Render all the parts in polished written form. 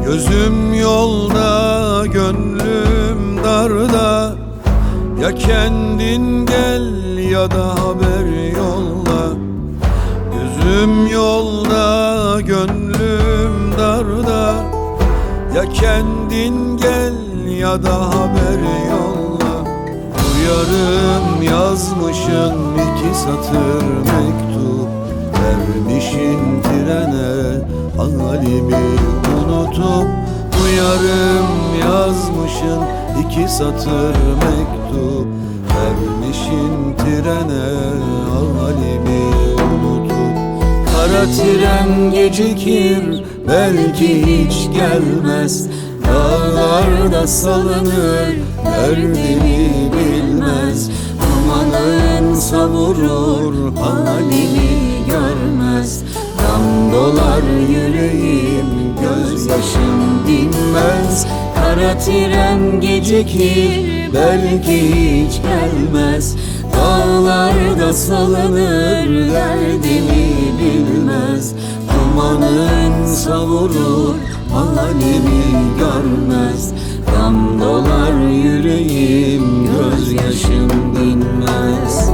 Gözüm yolda, gönlüm darda. Ya kendin gel ya da haber yolla. Gözüm yolda, gönlüm darda. Ya kendin gel ya da haber yolla. Duyarım yazmışın 2 satır mektup, vermişin trene halimi unutup. Duyarım yazmışın 2 satır mektup, vermişin trene halimi unutup. Kara tren gecikir, belki hiç gelmez. Dağlarda salınır, derdimi bilmez. Dumanın savurur, halimi görmez. Gam dolar yüreğim, gözyaşım dinmez. Kara tren gecikir, belki hiç gelmez. Dağlarda salınır, derdimi bilmez. Dumanın savurur, halimi görmez. Gam dolar yüreğim, gözyaşım dinmez.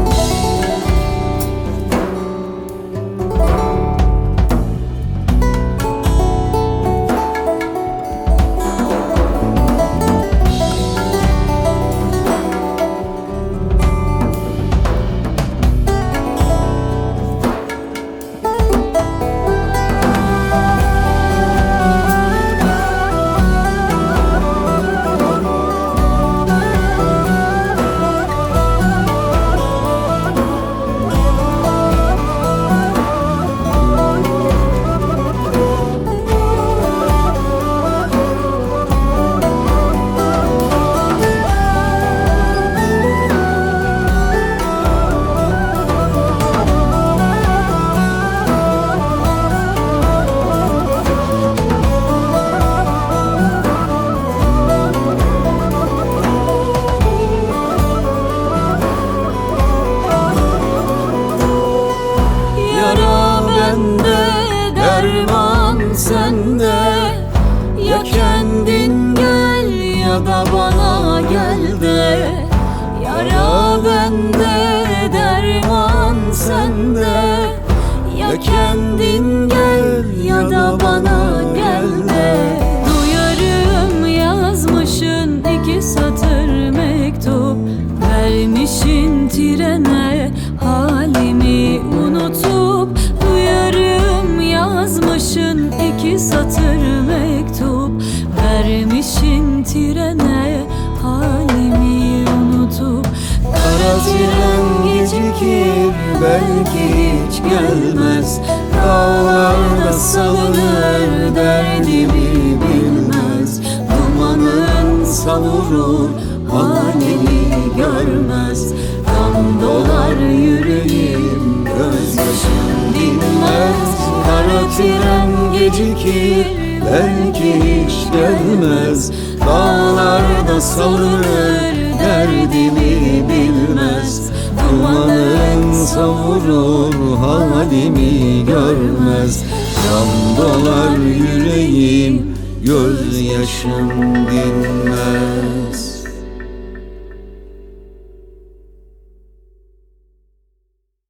Sende, ya kendin gel ya da bana gel de. Yara bende, derman sende. Ya kendin gel ya da bana gel de. Duyarım yazmışın 2 satır mektup, vermişin trene halimi unutup. Duyarım yazmışın 2 satır mektup, vermişin trene halimi unutup. Kara tren gecikir, belki hiç gelmez. Dağlarda salınır, derdimi bilmez. Dumanın savurur, halimi görmez. Gam dolar yüreğim, gözyaşım dinmez. Kara tren gecikir, belki hiç gelmez. Dağlarda salınır, derdimi bilmez. Dumanın savurur, halimi görmez. Gam dolar yüreğim, gözyaşım dinmez.